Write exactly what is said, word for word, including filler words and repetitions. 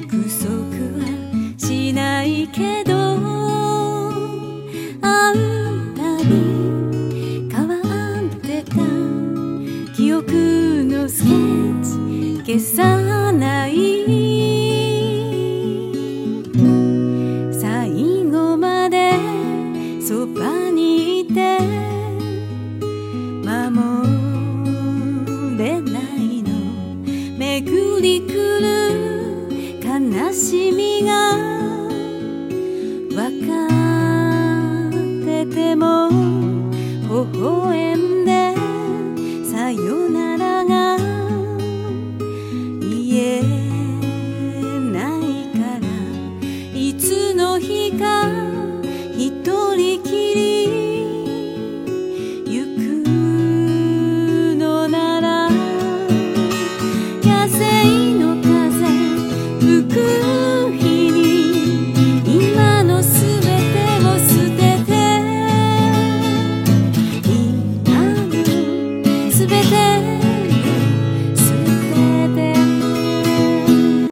束はしないけど、会うたび変わってた記憶のスケッチ消さない。最後までそばにいて守れないの、巡り来る悲しみが分かってても微笑